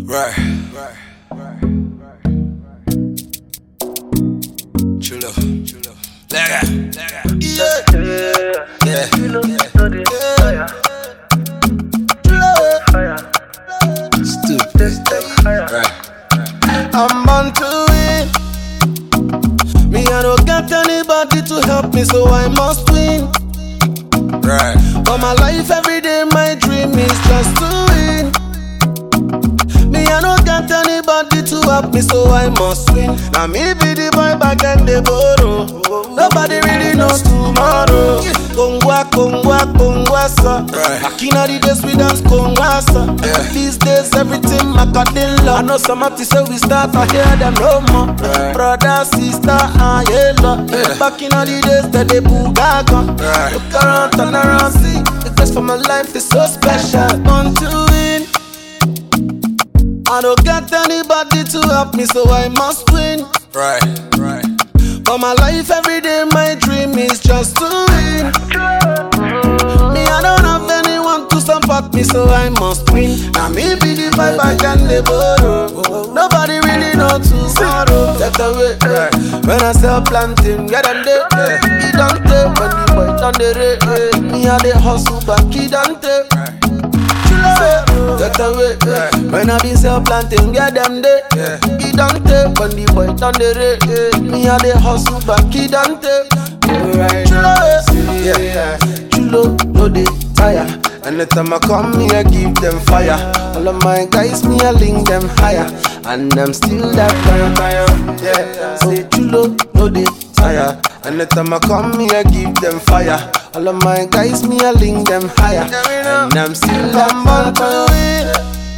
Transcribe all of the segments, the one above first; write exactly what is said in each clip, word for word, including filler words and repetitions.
Right, right, right, right. Chulo, chulo. Lega, lega. Yeah, yeah, yeah. Chulo. Stupid. Right. I'm born to win. Me, I don't get anybody to help me, so I must win. Right. For my life, every day, my dream is just to win. Me, I don't get anybody to help me, so I must win. Now me be the boy back and the borrow. Nobody really knows tomorrow. Kongwa, kongwa, kongwa, sa. Back in the days we dance kongwa, sa. These days everything macadilla. I know some of say we start to hear them no more. Right. Brother, sister, and yellow. Yeah. Back in the days that they bugaga. Right. Look around, turn around, see. The best for my life is so special. Want to win. I don't get anybody to help me, so I must win. Right, right. For my life, every day, my dream is just to win. Me, I don't have anyone to support me, so I must win. Now me be the vibe I can the borrow. Nobody really know tomorrow. That's the way. Right. When I sell planting, get them there. Yeah. He don't take when the boy done the rate. Me, I the hustle back, he don't take. Right. That's the way. Yeah. When I be sell planting, get them there. Yeah. He don't take when the boy done the rate. Me and the hustle back, he don't take. Right. Chulo, yeah, yeah. Chulo, no they tire. Anytime I come, me I give them fire. All of my guys, me I link them higher, and I'm still that fire, fire. Yeah. Say chulo, no they tire. Anytime I come, me I give them fire. All of my guys, me I link them higher, and I'm still that fire.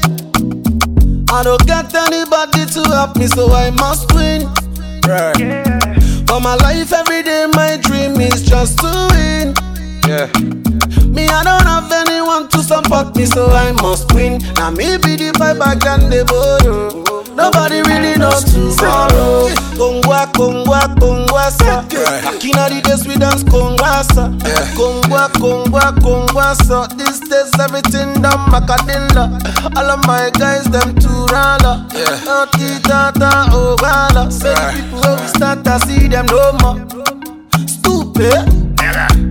I don't get anybody to help me, so I must win. Right. Yeah. For my life, every day, my dream is just to win. Yeah. Me, I don't have anyone to support me, so I must win. Now me be the vibe I can the borrow. Nobody really knows tomorrow. Kongwa, kongwa, kongwa, sa. Back in the days we dance kongwa, sa. Kongwa, kongwa, kongwa, sa. These days everything done macadilla. All of my guys them too rala. Oti tata ogala. Say the people who we start to see them no more. Stupid.